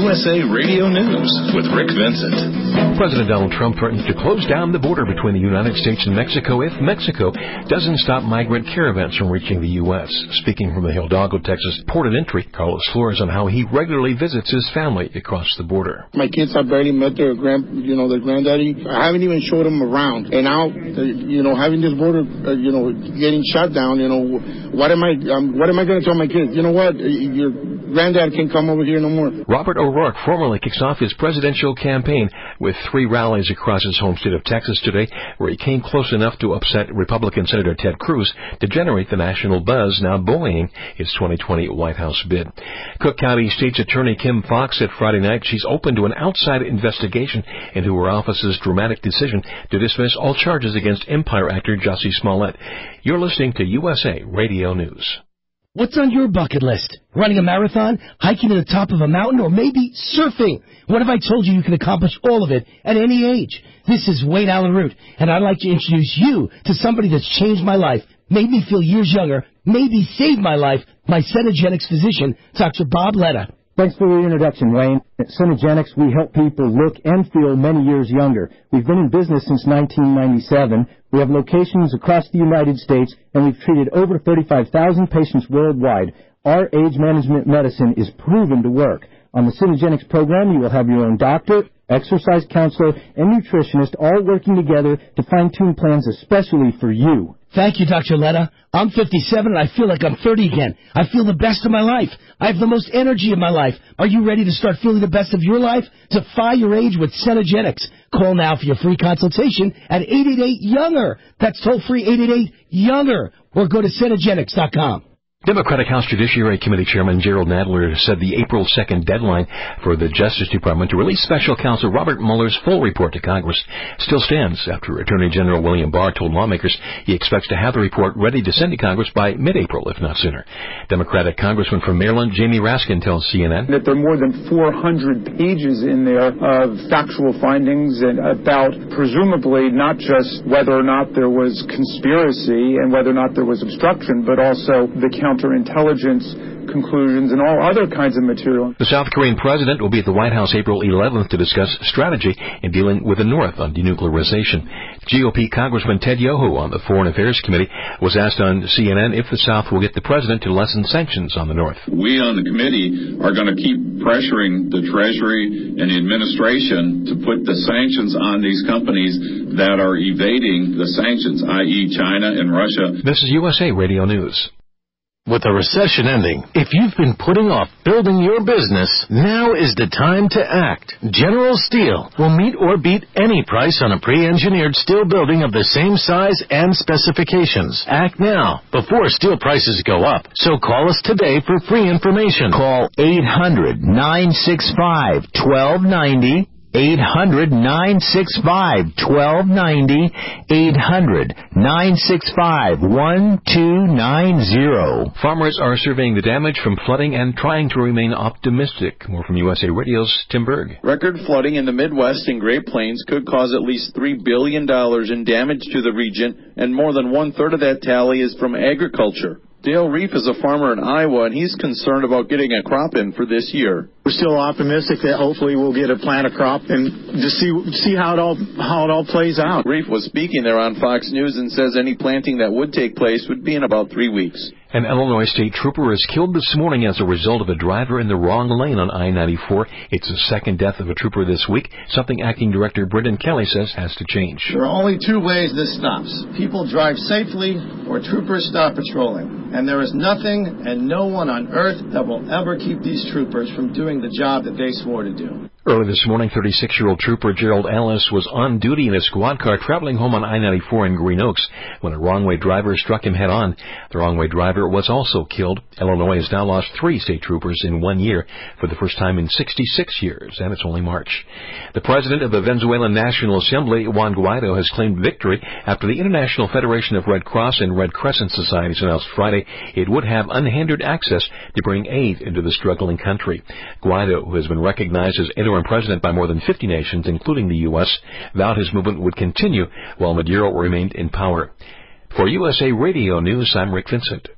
USA Radio News with Rick Vincent. President Donald Trump threatens to close down the border between the United States and Mexico if Mexico doesn't stop migrant caravans from reaching the U.S. Speaking from the Hidalgo, Texas port of entry, Carlos Flores on how he regularly visits his family across the border. My kids have barely met their granddaddy. I haven't even showed them around. And now, having this border, getting shut down, what am I going to tell my kids? You know what? Your granddad can't come over here no more. Robert O'Rourke formally kicks off his presidential campaign with 3 rallies across his home state of Texas today, where he came close enough to upset Republican Senator Ted Cruz to generate the national buzz now buoying his 2020 White House bid. Cook County State's Attorney Kim Foxx said Friday night she's open to an outside investigation into her office's dramatic decision to dismiss all charges against Empire actor Jussie Smollett. You're listening to USA Radio News. What's on your bucket list? Running a marathon, hiking to the top of a mountain, or maybe surfing? What if I told you can accomplish all of it at any age? This is Wayne Allen Root, and I'd like to introduce you to somebody that's changed my life, made me feel years younger, maybe saved my life, my Cenegenics physician, Dr. Bob Letta. Thanks for your introduction, Wayne. At Cenegenics, we help people look and feel many years younger. We've been in business since 1997. We have locations across the United States, and we've treated over 35,000 patients worldwide. Our age management medicine is proven to work. On the Cenegenics program, you will have your own doctor, exercise counselor, and nutritionist all working together to fine-tune plans especially for you. Thank you, Dr. Letta. I'm 57 and I feel like I'm 30 again. I feel the best of my life. I have the most energy of my life. Are you ready to start feeling the best of your life? Defy your age with Cenegenics. Call now for your free consultation at 888-YOUNGER. That's toll-free 888-YOUNGER. Or go to Cenegenics.com. Democratic House Judiciary Committee Chairman Gerald Nadler said the April 2nd deadline for the Justice Department to release Special Counsel Robert Mueller's full report to Congress still stands after Attorney General William Barr told lawmakers he expects to have the report ready to send to Congress by mid-April, if not sooner. Democratic Congressman from Maryland Jamie Raskin tells CNN that there are more than 400 pages in there of factual findings and about presumably not just whether or not there was conspiracy and whether or not there was obstruction, but also the counterintelligence conclusions and all other kinds of material. The South Korean president will be at the White House April 11th to discuss strategy in dealing with the North on denuclearization. GOP Congressman Ted Yoho on the Foreign Affairs Committee was asked on CNN if the South will get the president to lessen sanctions on the North. We on the committee are going to keep pressuring the Treasury and the administration to put the sanctions on these companies that are evading the sanctions, i.e. China and Russia. This is USA Radio News. With the recession ending, if you've been putting off building your business, now is the time to act. General Steel will meet or beat any price on a pre-engineered steel building of the same size and specifications. Act now, before steel prices go up. So call us today for free information. Call 800-965-1290. 800-965-1290, 800-965-1290. Farmers are surveying the damage from flooding and trying to remain optimistic. More from USA Radio's Tim Berg. Record flooding in the Midwest and Great Plains could cause at least $3 billion in damage to the region, and more than one-third of that tally is from agriculture. Dale Reef is a farmer in Iowa, and he's concerned about getting a crop in for this year. We're still optimistic that hopefully we'll get a crop and just see how it all plays out. Reef was speaking there on Fox News and says any planting that would take place would be in about 3 weeks. An Illinois state trooper is killed this morning as a result of a driver in the wrong lane on I-94. It's the second death of a trooper this week, something Acting Director Brendan Kelly says has to change. There are only 2 ways this stops. People drive safely or troopers stop patrolling. And there is nothing and no one on earth that will ever keep these troopers from doing the job that they swore to do. Early this morning, 36-year-old trooper Gerald Ellis was on duty in a squad car traveling home on I-94 in Green Oaks when a wrong-way driver struck him head-on. The wrong-way driver was also killed. Illinois has now lost 3 state troopers in 1 year for the first time in 66 years, and it's only March. The president of the Venezuelan National Assembly, Juan Guaido, has claimed victory after the International Federation of Red Cross and Red Crescent Societies announced Friday it would have unhindered access to bring aid into the struggling country. Guaido, who has been recognized as interim president by more than 50 nations, including the U.S., vowed his movement would continue while Maduro remained in power. For USA Radio News, I'm Rick Vincent.